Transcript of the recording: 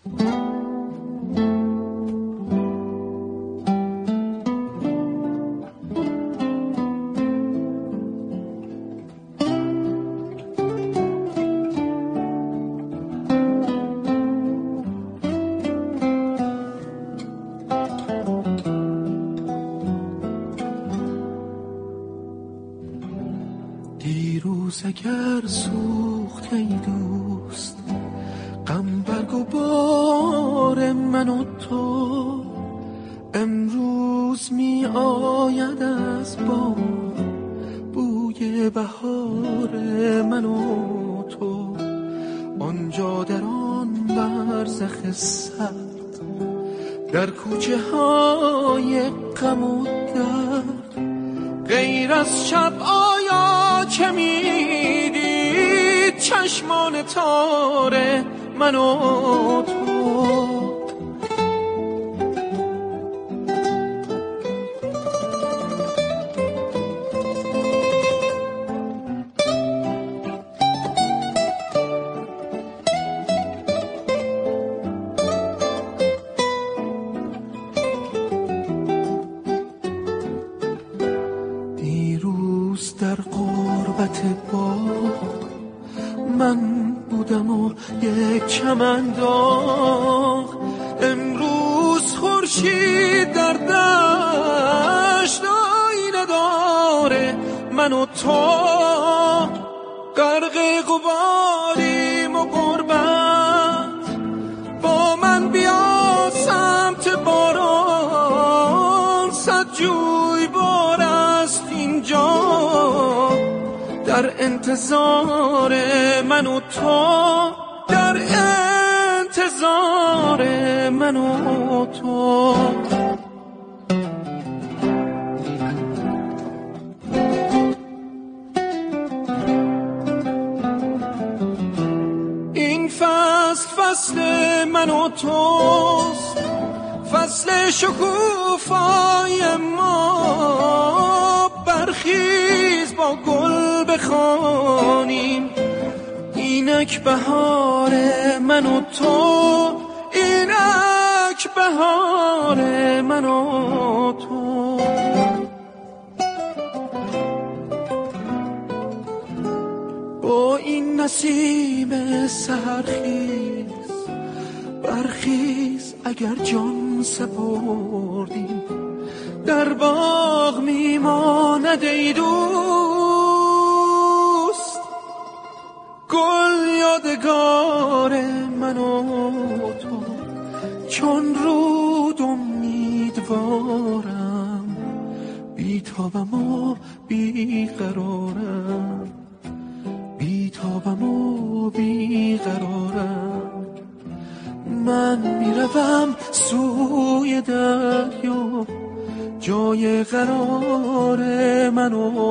دیروز اگر سوخت ای دوست غم برگ و بار من و تو، امروز می آید از باد بوی بهار من و تو. آنجا در آن برزخ سرد، در کوچه های غم و درد، غیر از شب آیا چه میدید چشمان تار من و تو؟ در غربت باغ من بودم و یک چمن داغ، امروز خورشید در دشت آینه داره من و تو. غرق غباریم و غربت، با من بیا سمت باران، صد جوی بار است اینجا در انتظار من و تو، در انتظار من و تو. این فصل من و توست، فصل شکوفای ما. برخیز با گل بخوانیم اینک بهار من و تو، اینک بهار من و تو. با این نسیم سحرخیز برخیز، اگر جان سپردیم در باغ میماند ای دوست. گل یادگار من و تو، چون رود امیدوارم، بیتابم و بیقرارم، بیتابم و بیقرارم. من میروم سوی دریا، جای قرار من و